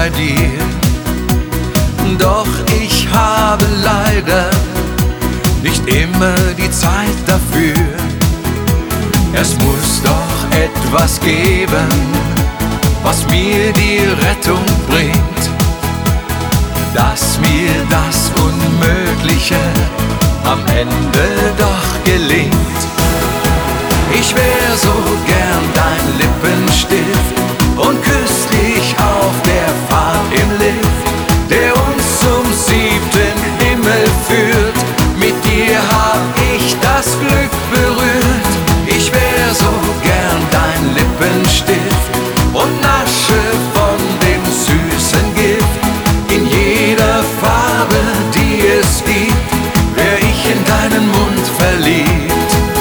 bei dir. Doch ich habe leider nicht immer die Zeit dafür. Es muss doch etwas geben, was mir die Rettung bringt, dass mir das Unmögliche am Ende doch gelingt. Ich wär so gern dein Lippenstift und küss dich auf der Fahrt im Lift, der uns zum 7. Himmel führt. Mit dir hab ich das Glück berührt. Ich wär so gern dein Lippenstift und nasche von dem süßen Gift. In jeder Farbe, die es gibt, wär ich in deinen Mund verliebt.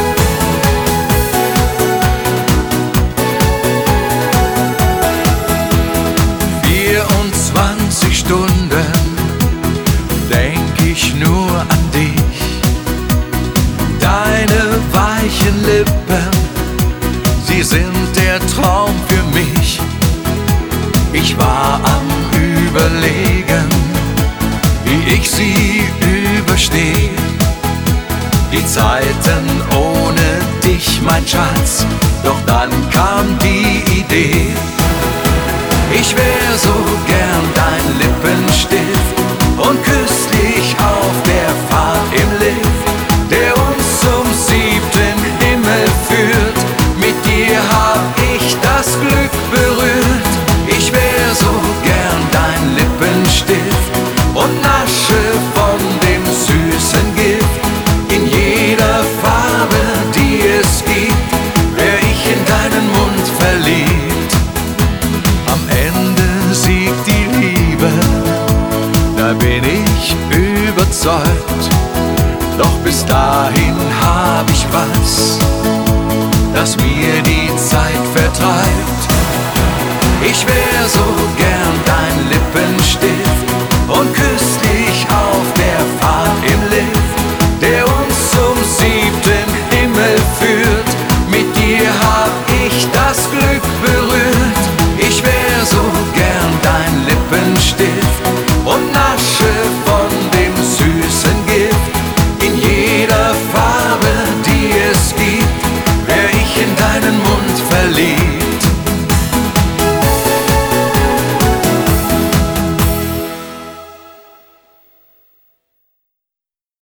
24 Stunden denk ich nur an dich. Deine weichen Lippen, sie sind der Traum für mich. Ich war am Überlegen, wie ich sie überstehe. Die Zeiten ohne dich, mein Schatz, doch dann kam die Idee. Ich wär so gern dein Lippenstift und küss dich auf der Fahrt im Lift, der uns zum 7. Himmel führt. Mit dir hab ich das Glück berührt. Ich wär so gern dein Lippenstift und nasche von dem süßen Gift. In jeder Farbe, die es gibt, wär ich in deinen Mund verliebt. Am Ende siegt die Liebe, da bin ich überzeugt. Doch bis dahin hab ich was, das mir die Zeit vertreibt. Ich wär so gern